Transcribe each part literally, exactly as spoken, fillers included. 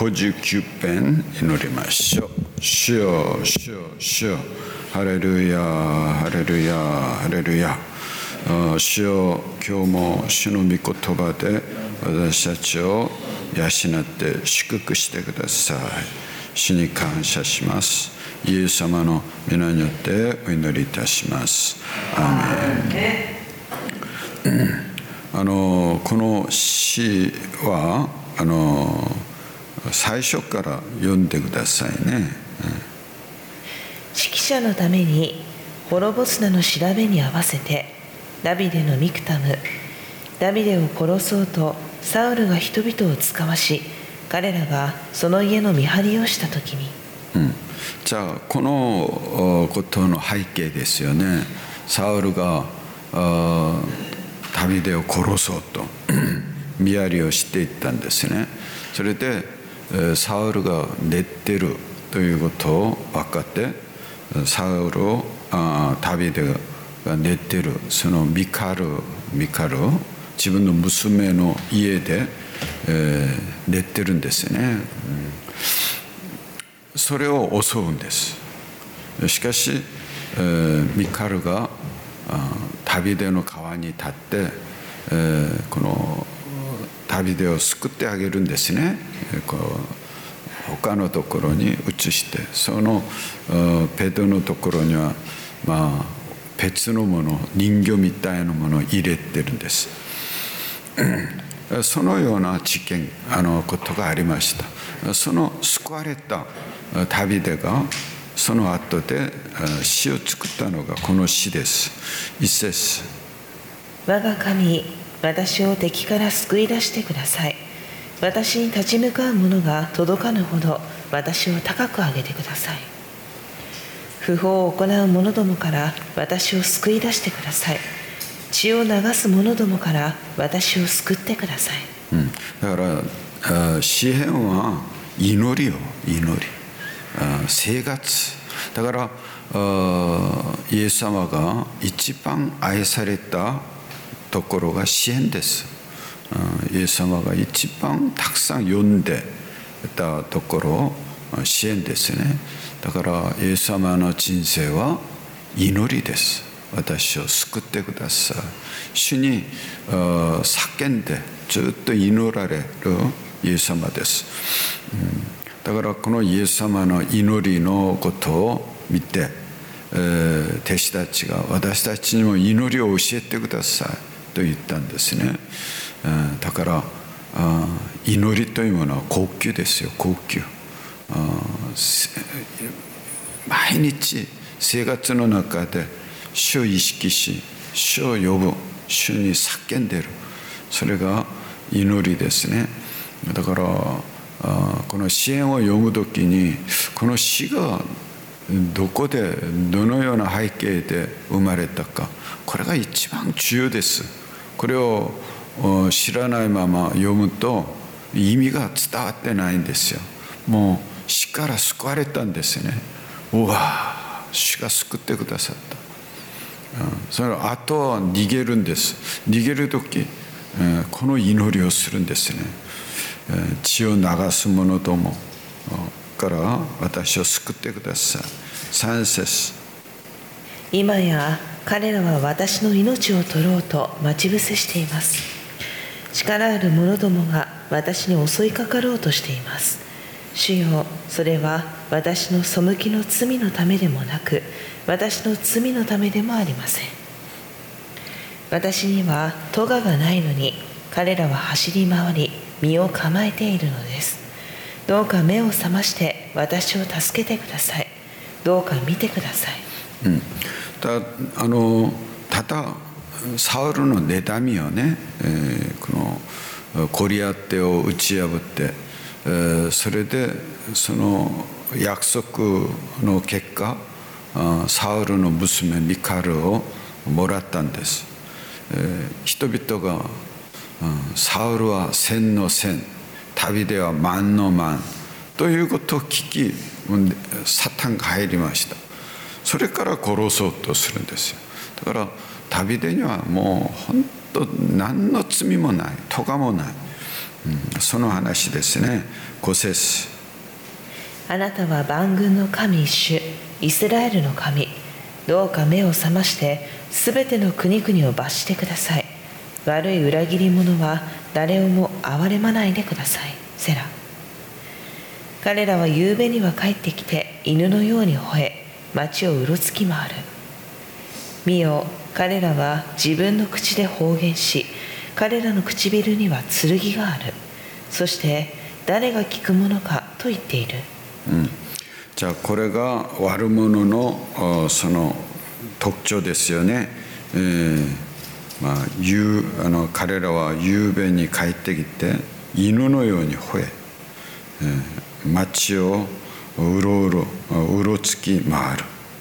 ごじゅうきゅう編祈りましょう。主よ、主よ、主よ、ハレルヤ、ハレルヤ、ハレルヤ。主よ、今日も主の御言葉で私たちを養って祝福してください。主に感謝します。イエス様の皆によってお祈りいたします。アーメン。あのこの詩はあの最初から読んでくださいね。 指揮者のためにホロボスナの調べに合わせてダビデのミクタム、ダビデを殺そうとサウルが人々を遣わし、彼らがその家の見張りをしたときに、 うん、じゃあこのことの背景ですよね。サウルがダビデを殺そうと見張りをしていったんですね。それでサウルが寝てるということを分かって、サウルをあダビデが寝てるそのミカルミカル自分の娘の家で、えー、寝てるんですね、うん、それを襲うんです。しかし、えー、ミカルがダビデの川に立って、えー、このダビデを救ってあげるんですね。こう他のところに移して、そのペドのところには、まあ、別のもの、人魚みたいなものを入れてるんです。そのような事件、あのことがありました。その救われたダビデがその後で詩を作ったのがこの詩です。一節。 我が神、私を敵から救い出してください。私に立ち向かう者が届かぬほど私を高く上げてください。不法を行う者どもから私を救い出してください。血を流す者どもから私を救ってください。 うん、だから詩篇は祈りよ、祈り、生活だから、イエス様が一番愛されたところが詩篇です。イエス様が一番たくさん読んでたところ詩篇ですね。だからイエス様の人生は祈りです。私を救ってください。主に叫んでずっと祈られるイエス様です。だからこのイエス様の祈りのことを見て、弟子たちが私たちにも祈りを教えてくださいと言ったんですね。だから祈りというものは高級ですよ、高級。毎日生活の中で主を意識し、主を呼ぶ、主に叫んでいる、それが祈りですね。だからこの詩篇を読むときに、この詩がどこでどのような背景で生まれたか、これが一番重要です。これを知らないまま読むと意味が伝わってないんですよ。もう死から救われたんですね。うわ、主が救ってくださった。その後は逃げるんです。逃げる時この祈りをするんですね。血を流す者どもから私を救ってください。三節。 今や彼らは私の命を取ろうと待ち伏せしています。力ある者どもが私に襲いかかろうとしています。主よ、それは私の背きの罪のためでもなく、私の罪のためでもありません。私には咎がないのに、彼らは走り回り、身を構えているのです。どうか目を覚まして私を助けてください。どうか見てください。 うん、たあのただサウルの妬みをね、えー、このゴリアテを打ち破って、えー、それでその約束の結果、サウルの娘ミカルをもらったんです。えー、人々が、うん、サウルは千の千、ダビデは万の万ということを聞き、サタンが入りました。それから殺そうとするんですよ。だからダビデにはもう本当何の罪もない、咎もない。 うん、その話ですね。ご節。 あなたは万軍の神主、イスラエルの神。どうか目を覚まして、すべての国々を罰してください。悪い裏切り者は誰をも憐れまないでください。セラ。彼らは夕べには帰ってきて、犬のように吠え、町をうろつき回る。見よ、彼らは自分の口で方言し、彼らの唇には剣がある。そして誰が聞くものかと言っている。 うん、じゃあこれが悪者のその特徴ですよね。えーまあ、夕あの彼らは夕べに帰ってきて犬のように吠ええー、町をうろうろうろつき回る。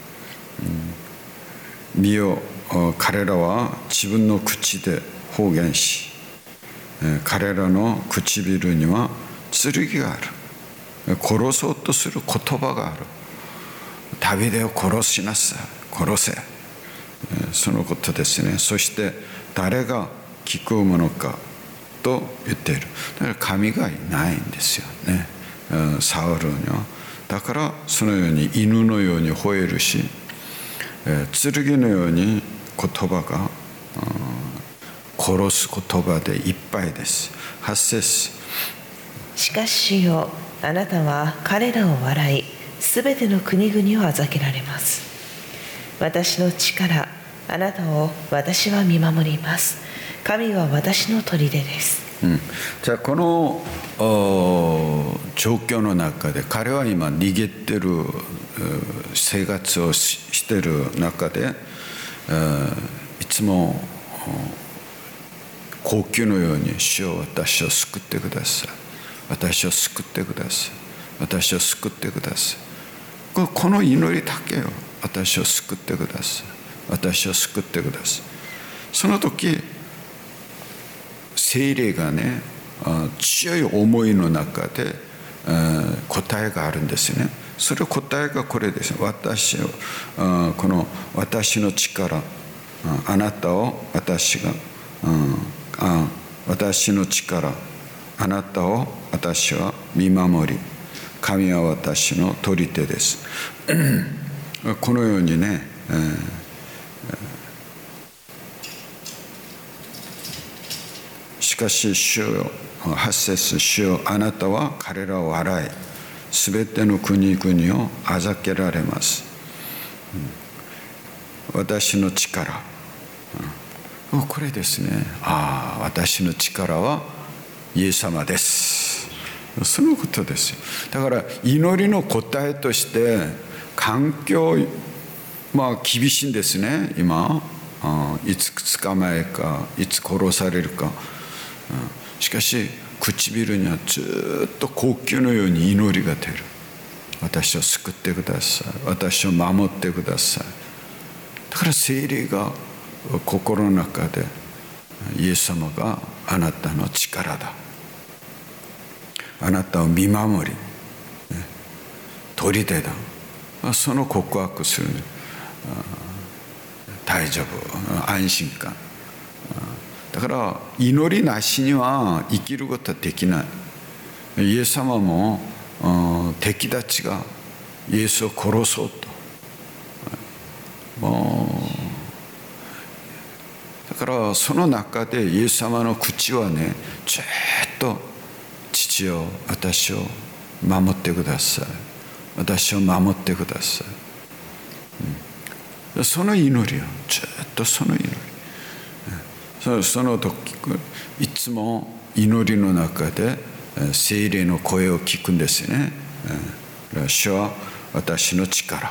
うん、見よ、彼らは自分の口で方言し、えー、彼らの唇には剣がある。殺そうとする言葉がある。ダビデを殺しなさい、殺せ、そのことですね。そして誰が聞くものかと言っている。だから神がいないんですよね、サウルには。だからそのように犬のように吠えるし、剣のように言葉が殺す言葉でいっぱいです。はち節。 しかし主よ、あなたは彼らを笑い、すべての国々をあざけられます。私の力、あなたを私は見守ります。神は私の砦です。 うん、じゃあこの状況の中で彼は今逃げてる生活を し, してる中でいつも高級のように主よ私を救ってください、私を救ってください、私を救ってください。この祈りだけよ。私を救ってください、私を救ってください。その時聖霊がね、強い思いの中で答えがあるんですね。それ答えがこれです。私をこの私の力、あなたを私が私の力、あなたを私は見守り、神は私の砦です。このようにね、えー、しかし主よ、はち節、主よあなたは彼らを笑い、すべての国々をあざけられます。私の力、これですね。ああ、私の力はイエス様です。そのことですよ。だから祈りの答えとして環境、まあ厳しいんですね今。あいつ捕まえか、いつ殺されるか。しかし唇にはずっと高級のように祈りが出る。私を救ってください、私を守ってください。だから聖霊が心の中でイエス様があなたの力だ、あなたを見守り砦だ、その告白する。大丈夫、安心感。だから祈りなしには生きることはできない。イエス様も敵たちがイエスを殺そうと、もうだからその中でイエス様の口はね、ずっと父よ私を守ってください、私を守ってください、うん、その祈りよ、ずっとその祈り。その時いつも祈りの中で聖霊の声を聞くんですね。主は私の力。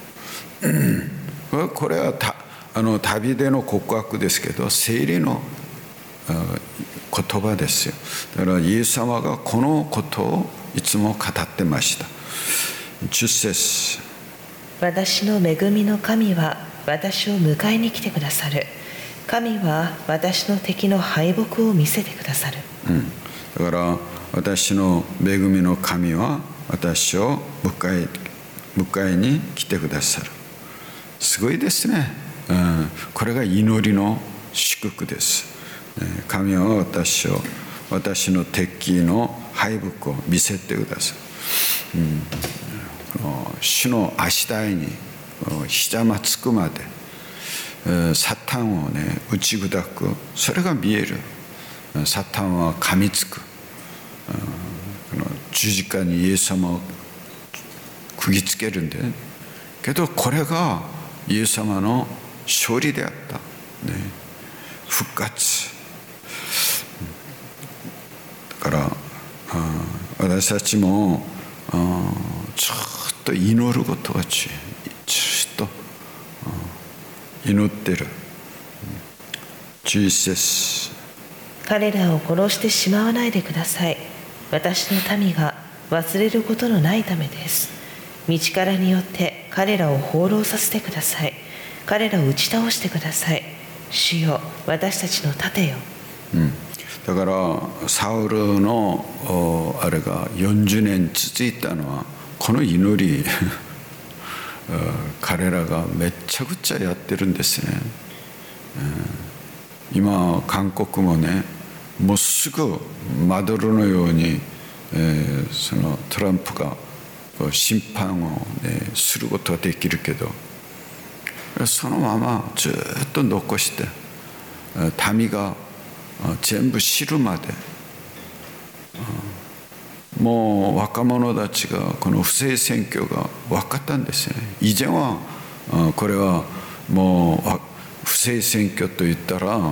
これはたあの旅での告白ですけど、聖霊の言葉ですよ。だからイエス様がこのことをいつも語ってました。じゅっ節。 私の恵みの神は私を迎えに来てくださる。神は私の敵の敗北を見せてくださる。 うん、だから私の恵みの神は私を迎え迎えに来てくださる。すごいですね、うん、これが祈りの祝福です。神は私を私の敵の敗北を見せてください。うん、主の足台にひざまつくまでサタンをね打ち砕く、それが見える。サタンは噛みつく、十字架にイエス様を釘つけるんで、ね、けどこれがイエス様の勝利であった、ね、復活だから、私たちもちょっと祈ることがちょっと祈ってる。じゅういち節、 彼らを殺してしまわないでください。私の民が忘れることのないためです。道からによって彼らを放浪させてください。彼らを打ち倒してください。主よ、私たちの盾よ。 うん、だからサウルのあれがよんじゅうねん続いたのはこの祈り彼らがめちゃくちゃやってるんですね。今韓国もね、もうすぐまどろのように、えー、そのトランプが審判を、ね、することができるけど、そのままずっと残して民が全部知るまで、もう若者たちがこの不正選挙が分かったんですね。以前はこれはもう不正選挙と言ったら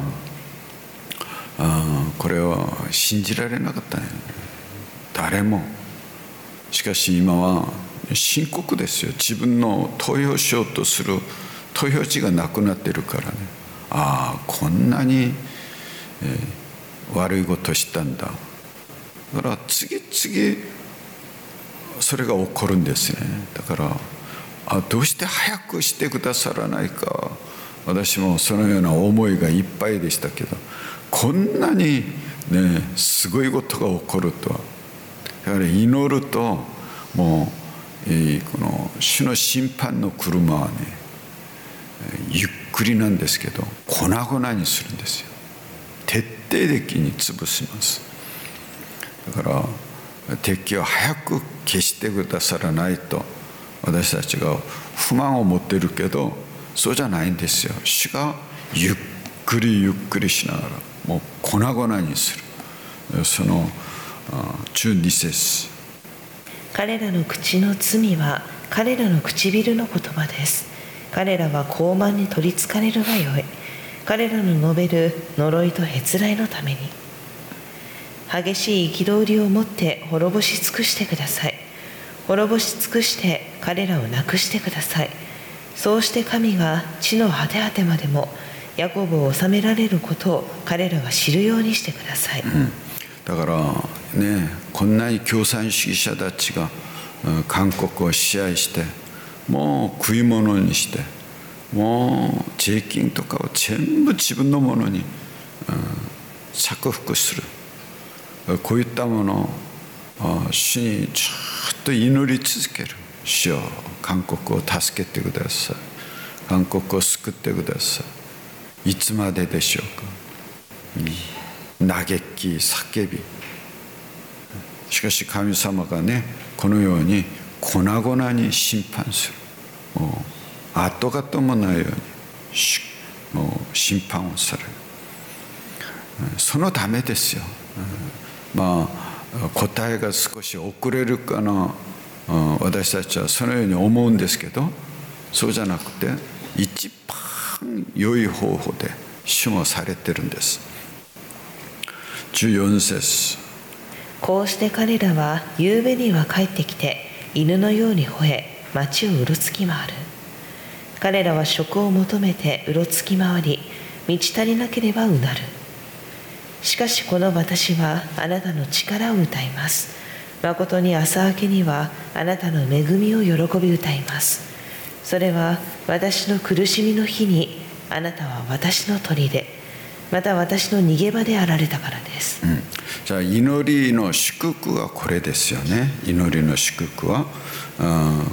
これは信じられなかったね、誰も。しかし今は深刻ですよ。自分の投票しようとする投票地がなくなってるからね。ああ、こんなに、えー、悪いことしたんだ。だから次々それが起こるんですね。だからあどうして早くしてくださらないか、私もそのような思いがいっぱいでしたけど、こんなにねすごいことが起こるとは。だから祈るともう、えー、この主の審判の車はねゆっくりなんですけど粉々にするんですよ。徹底的に潰します。だから敵を早く消してくださらないと、私たちが不満を持ってるけどそうじゃないんですよ。主がゆっくりゆっくりしながらもう粉々にする。そのじゅうに節、 彼らの口の罪は彼らの唇の言葉です。彼らは傲慢に取りつかれるがよい。彼らの述べる呪いとへつらいのために激しい憤りをもって滅ぼし尽くしてください。滅ぼし尽くして彼らをなくしてください。そうして神が地の果て果てまでもヤコブを治められることを彼らが知るようにしてください。うん、 だからね、こんなに共産主義者たちが韓国を支配してもう食い物にしてもう税金とかを全部自分のものに、うん、着服する。こういったものを主にちょっと祈り続ける。主よ、韓国を助けてください。韓国を救ってください。いつまででしょうか。嘆き叫び、しかし神様がねこのように粉々に審判する。もう跡形もないようにもう審判をされる。そのためですよ。まあ答えが少し遅れるかな、私たちはそのように思うんですけど、そうじゃなくて一番良い方法で主もされてるんです。じゅうよん節、 こうして彼らは夕べには帰ってきて犬のように吠え町をうろつき回る。彼らは食を求めてうろつき回り満ち足りなければうなる。しかしこの私はあなたの力を歌います。まことに朝明けにはあなたの恵みを喜び歌います。それは私の苦しみの日にあなたは私の砦、また私の逃げ場であられたからです。うん、 じゃあ祈りの祝福はこれですよね。祈りの祝福は、うん、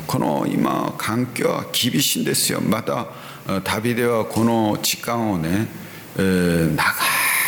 この今環境は厳しいんですよ。また旅ではこの時間をね、えー、長く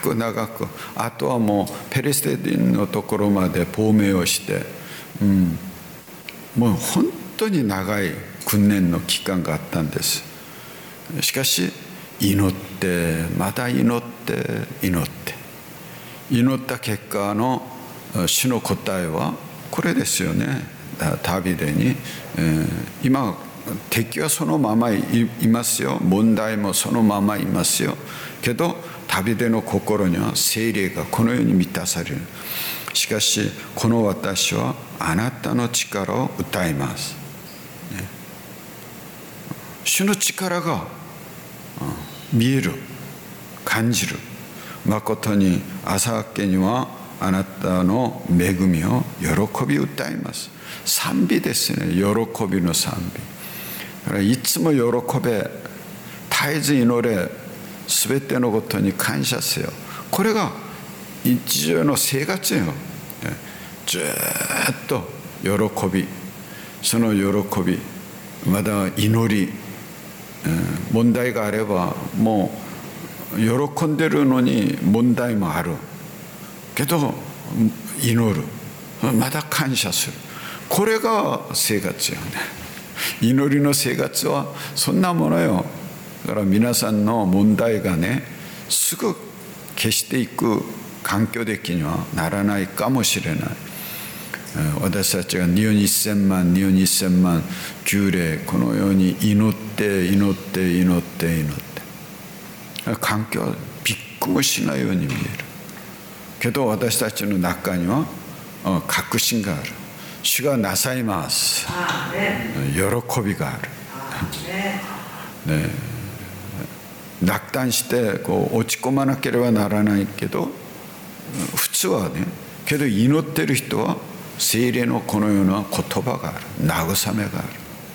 く長く、あとはもうペレステディンのところまで亡命をして、うん、もう本当に長い訓練の期間があったんです。しかし祈ってまた祈って祈って祈った結果の主の答えはこれですよね。ダビデに、えー、今敵はそのまま い, いますよ。問題もそのままいますよ。けどダビデの心には聖霊がこのように満たされる。しかしこの私はあなたの力を歌います、ね、主の力が、うん、見える、感じる。誠に浅家にはあなたの恵みを喜び歌います。賛美ですね。喜びの賛美。だからいつも喜べ、絶えず祈れ、すべてのことに感謝せよ。これが日常の生活よ。ずっと喜び、その喜び、まだ祈り、問題があればもう喜んでるのに問題もあるけど祈る、また感謝する。これが生活よね。祈りの生活はそんなものよ。だから皆さんの問題がね、すぐ消していく環境的にはならないかもしれない。私たちがにおくせんまん、におくせんまん旧霊、このように祈って祈って祈って祈って環境はびっくもしないように見えるけど、私たちの中には確信がある。主がなさいます。喜びがある、ね、落胆してこう落ち込まなければならないけど、普通はね、けど祈ってる人は聖霊のこのような言葉がある、慰めがある。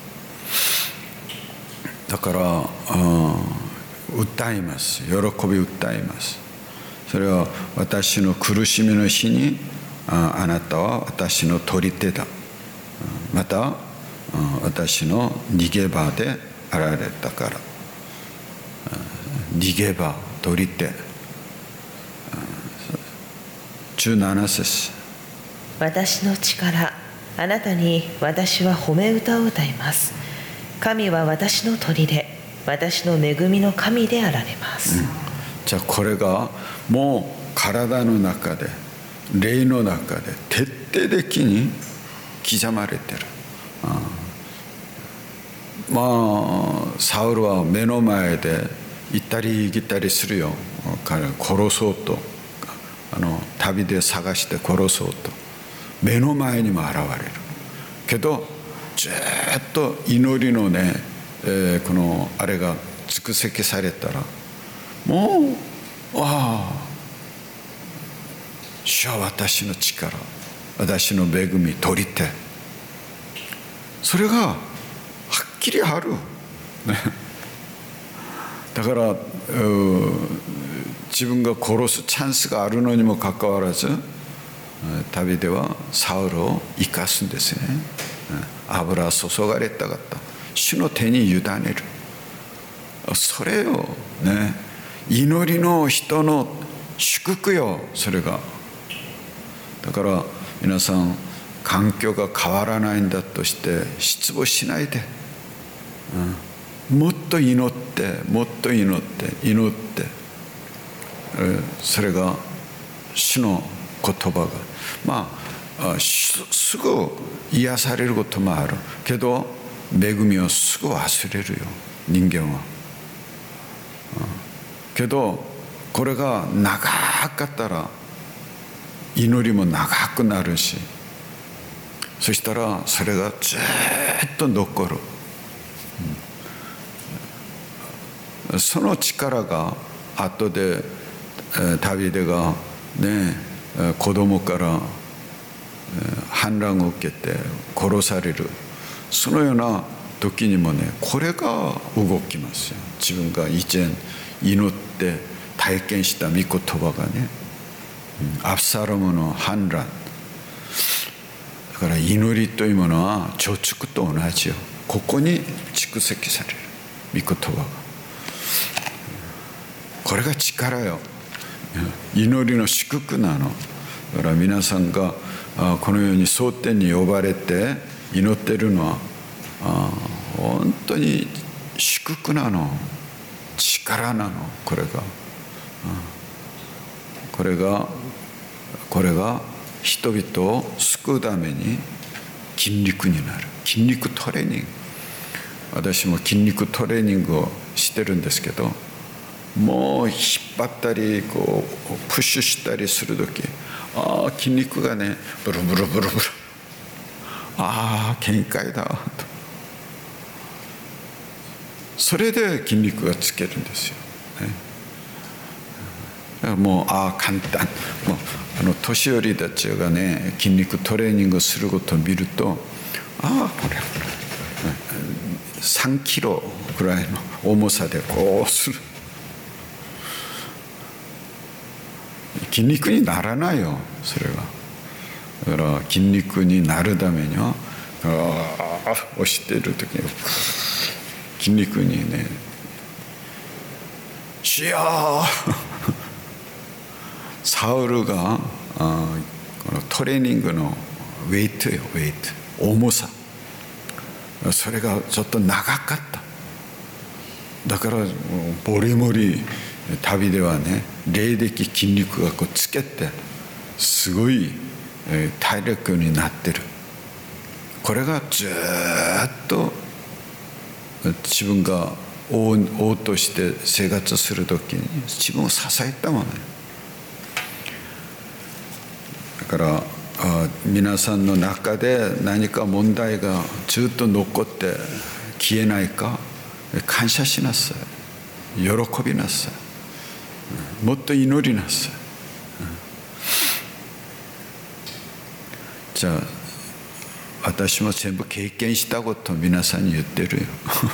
だから、訴えます。喜び訴えます。それは私の苦しみの日に あ, あなたは私の取り手だ、また私の逃げ場であられたから。逃げ場、取り手。じゅうなな節。 私の力、あなたに私は褒め歌を歌います。神は私の砦、私の恵みの神であられます、うん、 じゃあこれがもう体の中で、霊の中で徹底的に刻まれてる。ああ、まあサウルは目の前で行ったり来たりするよ。彼を殺そうと、あの旅で探して殺そうと目の前にも現れるけど、ずっと祈りのね、えー、このあれが蓄積されたら、もうああ、主は私の力、私の恵み、取り手、それがはっきりある、ね、だから自分が殺すチャンスがあるのにもかかわらず、旅ではサウルを生かすんですね。油注がれたかった。主の手に委ねる。それをね、祈りの人の祝福よ、それが。だから皆さん、環境が変わらないんだとして失望しないで、うん、もっと祈ってもっと祈って祈って、それが主の言葉が、まあすぐ癒されることもあるけど、恵みをすぐ忘れるよ、人間は。けどこれが長かったら祈りも長くなるし、そしたらそれがずっと残る、うん、その力が後でダビデがね、子供から反乱を受けて殺される、そのような時にもね、これが動きますよ。自分が以前祈って体験した御言葉がね、アブサロムの反乱だから、祈りというものは貯蓄と同じよ。ここに蓄積される御言葉が、これが力よ。 祈りの祝福なの。だから皆さんがこのように蒼天に呼ばれて祈っているのは本当に祝福なの、力なの。これがこれがこれが人々を救うために筋肉になる。筋肉トレーニング、私も筋肉トレーニングをしてるんですけど、もう引っ張ったりこうプッシュしたりする時、ああ筋肉がねブルブルブルブル、ああ限界だと、それで筋肉がつけるんですよ、ね、だからもうああ簡単、もうあの年寄りたちがね筋肉トレーニングすることを見ると、ああこれさんキロぐらいの重さでこうする。筋肉にならないよそれは。だから筋肉になるためにはああ押している時に筋肉にねシヤーサウルがあこのトレーニングのウェイトよ、ウェイト重さ、それがちょっと長かった。だからボリボリ旅ではね霊的筋肉がこうつけてすごい体力になってる。これがずっと自分が王王として生活する時に自分を支えたものね。だからあ皆さんの中で何か問題がずっと残って消えないか感謝しなさい、喜びなさい、もっと祈りなさい。じゃあ私も全部経験したことを皆さんに言ってるよ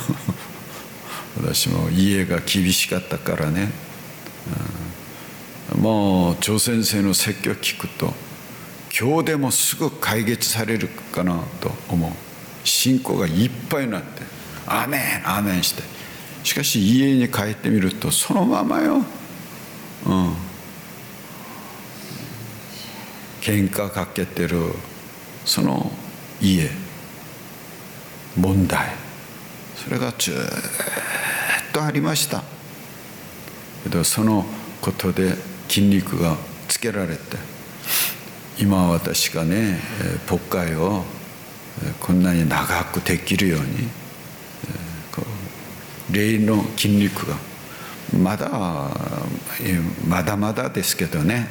私も家が厳しかったからね、もう張先生の説教を聞くと今日でもすぐ解決されるかなと思う。信仰がいっぱいになってアーメンアーメンして、しかし家に帰ってみるとそのままよ、うん、喧嘩かけてるその家、問題、それがずっとありましたけど、そのことで筋肉がつけられて、今私がね牧会をこんなに長くできるように、こう霊の筋肉がまだまだまだですけどね、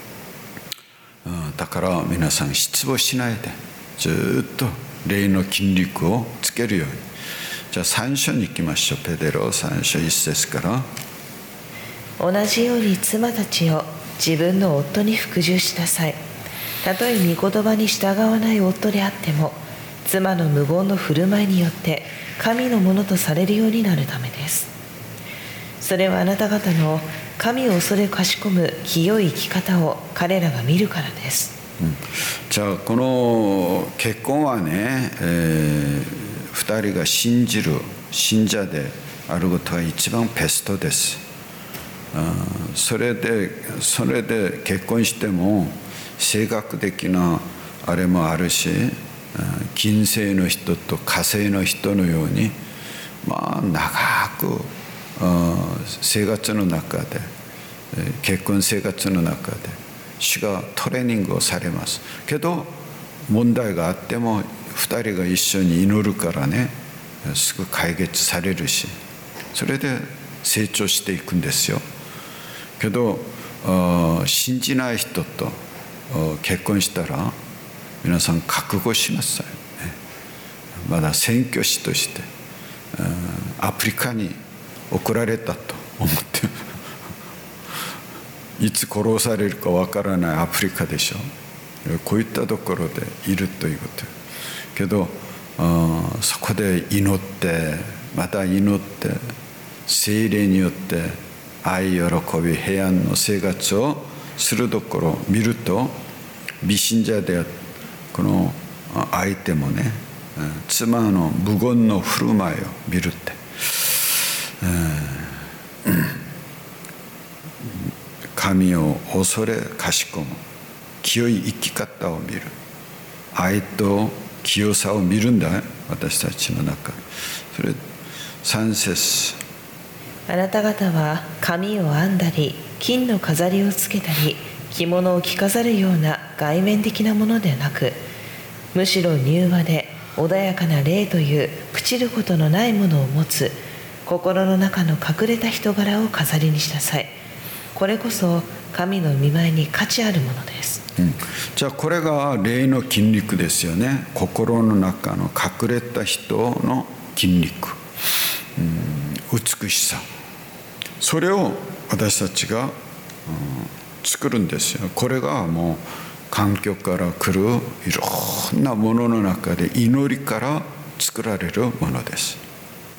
だから皆さん失望しないでずっと霊の筋肉をつけるように。じゃあさん章に行きましょう。ペテロさん章いち節から。 同じように妻たちを自分の夫に服従しなさい。たとえ御言葉に従わない夫であっても、妻の無言の振る舞いによって神のものとされるようになるためです。それはあなた方の神を恐れかしこむ清い生き方を彼らが見るからです、 うん、じゃあこの結婚はね、えー、ふたりが信じる信者であることが一番ベストです。あそれでそれで結婚しても性格的なあれもあるし、金星の人と火星の人のようにまあ長く生活の中で、結婚生活の中で主がトレーニングをされますけど、問題があってもふたりが一緒に祈るからねすぐ解決されるし、それで成長していくんですよ。けど信じない人と結婚したら皆さん覚悟しなさい、ね、まだ宣教師としてアフリカに送られたと思っていつ殺されるかわからないアフリカでしょ。こういったところでいるということけど、そこで祈ってまた祈って聖霊によって愛、喜び、平安の生活をするところを見ると、未信者でこの相手もね妻の無言の振る舞いを見るって、えー、 神を恐れかしこむ清い生き方を見る。愛と清さを見るんだよ、私たちの中。それさん節。 あなた方は髪を編んだり金の飾りをつけたり着物を着飾るような外面的なものでなく、むしろ柔和で穏やかな霊という朽ちることのないものを持つ心の中の隠れた人柄を飾りにしなさい。これこそ神の御前に価値あるものです、 うん、じゃあこれが霊の筋肉ですよね。心の中の隠れた人の筋肉、うん、美しさ、それを私たちが、うん、作るんですよ。これがもう環境から来るいろんなものの中で祈りから作られるものです。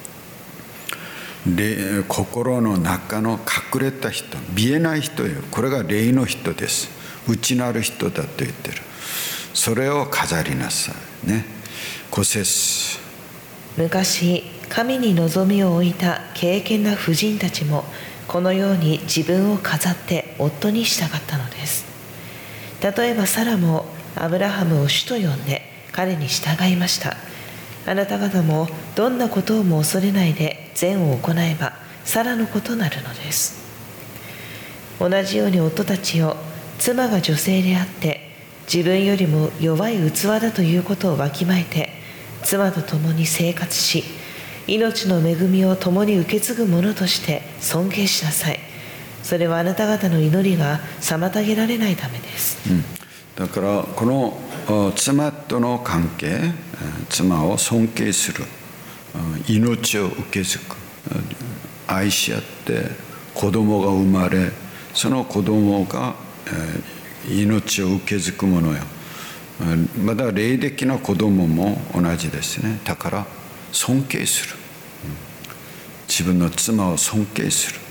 心の中の隠れた人、見えない人よ、これが霊の人です。内なる人だと言ってる。それを飾りなさいね。ご節。 昔神に望みを置いた敬虔な婦人たちもこのように自分を飾って夫に従ったのです。例えばサラもアブラハムを主と呼んで彼に従いました。あなた方もどんなことをも恐れないで善を行えばサラのことなるのです。同じように夫たちよ、妻が女性であって自分よりも弱い器だということをわきまえて妻と共に生活し、命の恵みを共に受け継ぐ者として尊敬しなさい。それはあなた方の祈りが妨げられないためです、 うん、だからこの妻との関係、妻を尊敬する、命を受け継ぐ、愛し合って子供が生まれ、その子供が命を受け継ぐものよ。まだ霊的な子供も同じですね。だから尊敬する、自分の妻を尊敬する。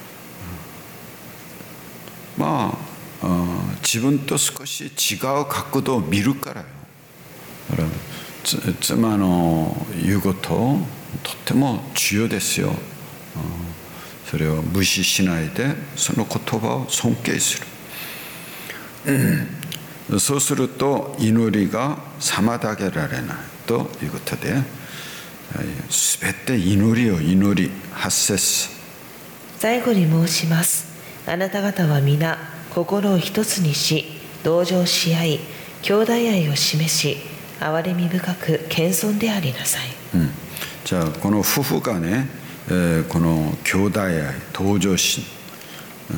まあ自分と少し違う角度を見るからよ。だから妻の言うこととっても重要ですよ。それを無視しないでその言葉を尊敬する、うん、そうすると祈りが妨げられないということで、すべて祈りを祈り。はち節。 最後に申します。あなた方は皆心を一つにし同情し合い兄弟愛を示し憐れみ深く謙遜でありなさい、 うん、じゃあこの夫婦がね、えー、この兄弟愛、同情心、うん、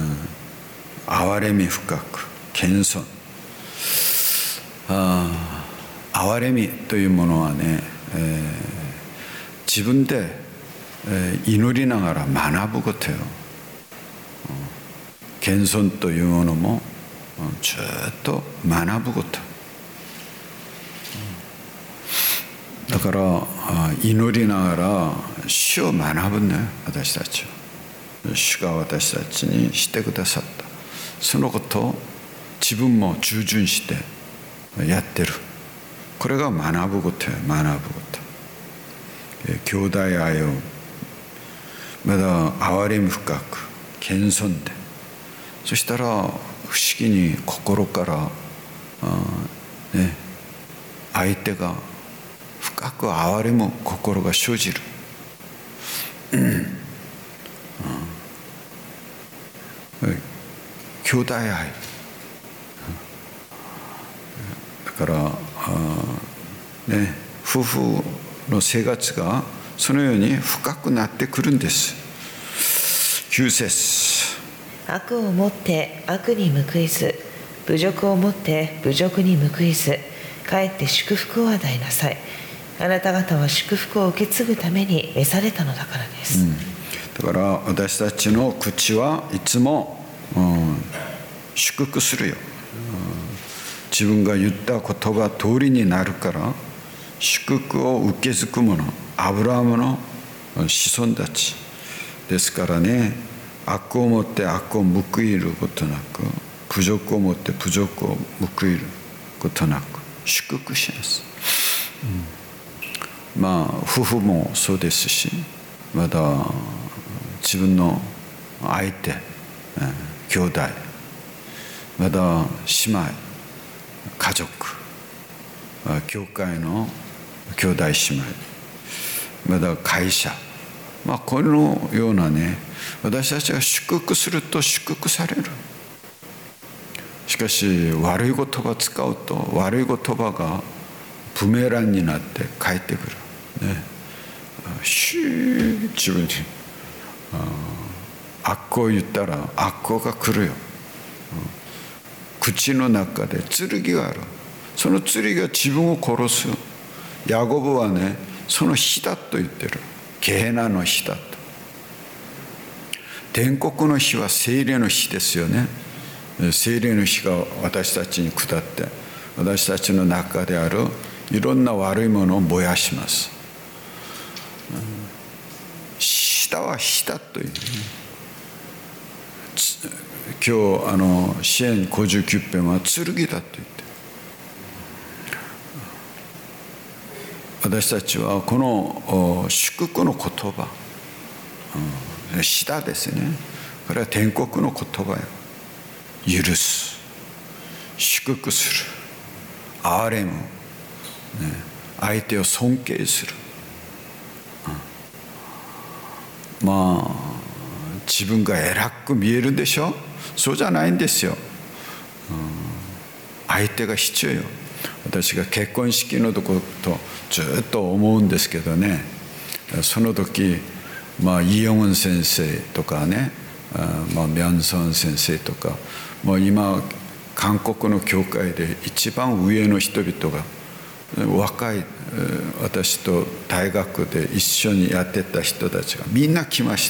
憐れみ深く謙遜、あ憐れみというものはね、えー、自分で、えー、祈りながら学ぶことよ。謙遜というものもずっと学ぶこと。だから祈りながら主を学ぶね、私たちは。主が私たちにしてくださったそのことを自分も従順してやってる。これが学ぶことよ、学ぶこと。兄弟愛をまだ憐れみ深く謙遜で、そしたら不思議に心からあ、ね、相手が深く憐れむ心が生じる、うんうん、兄弟愛だからあ、ね、夫婦の生活がそのように深くなってくるんです。きゅう節。 悪をもって悪に報いず、侮辱をもって侮辱に報いず、かえって祝福を与えなさい。あなた方は祝福を受け継ぐために召されたのだからです、うん、 だから私たちの口はいつも、うん、祝福するよ、うん、自分が言った言葉通りになるから祝福を受け継ぐ者、アブラハムの子孫たちですからね。悪をもって悪を報いることなく、侮辱をもって侮辱を報いることなく祝福します、うん、まあ夫婦もそうですし、まだ自分の相手、兄兄弟、また姉妹、家族、教会の兄弟姉妹、また会社、まあ、このようなね、私たちが祝福すると祝福される。しかし悪い言葉使うと悪い言葉がブメランになって返ってくる、ね、シュー自分に悪行を言ったら悪行が来るよ。口の中で剣がある。その剣が自分を殺す。ヤコブはね、その火だと言ってる。ゲヘナの火だと。天国の火は聖霊の火ですよね。聖霊の火が私たちに下って私たちの中であるいろんな悪いものを燃やします。下は火だという、今日あの詩編ごじゅうきゅう編は剣だと言って、私たちはこの祝福の言葉、下ですね、これは天国の言葉よ。許す、祝福する、憐れむ、ね、相手を尊敬する、うん、まあ自分が偉く見えるでしょ。そうじゃないんですよ、うん、相手が必要よ。私が結婚式のとことずっと思うんですけどね、その時まあイ・ヨンウン先生とかね、まあミャンソン先生とか、もう今韓国の教会で一番上の人々が若い、私と大学で一緒にやってた人たちがみんな来ました。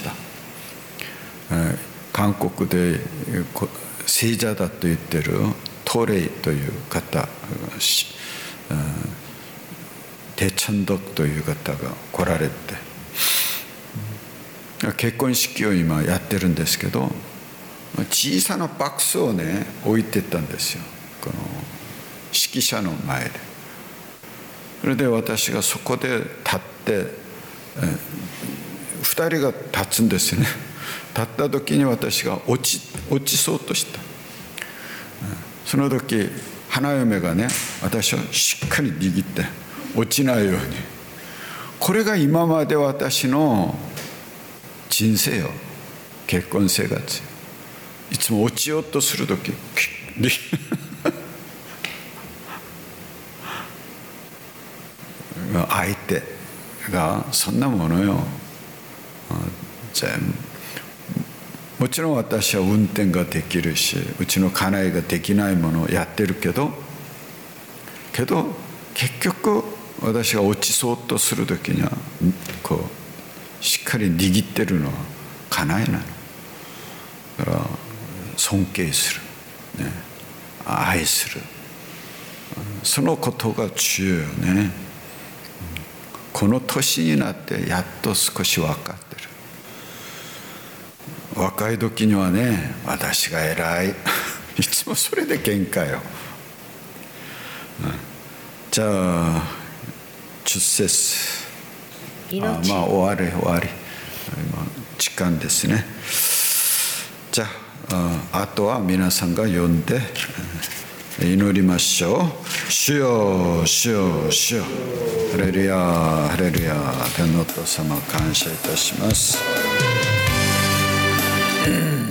韓国で聖者だと言ってるトレイという方、テチョンドクという方が来られて、結婚式を今やってるんですけど、小さなバックスをね置いてったんですよ、この指揮者の前で。それで私がそこで立って、ふたりが立つんですよね。立った時に私が落ち落ちそうとした。その時花嫁がね、私をしっかり握って落ちないように。これが今まで私の人生よ、結婚生活。いつも落ちようとする時相手がそんなものよ。全部もちろん私は運転ができるし、うちの家内ができないものをやってるけどけど結局私が落ちそうとする時にはこうしっかり握ってるのは家内なの。だから尊敬する、ね、愛する、そのことが重要よね。この年になってやっと少し分かってる。若い時にはね、私が偉いいつもそれで喧嘩よ。じゃあじゅっ節、あまあ終わり終わり、今時間ですね。じゃあ、あとは皆さんが読んで祈りましょう。主よ主よ主よ、ハレルヤハレルヤ、天のお父様感謝いたします。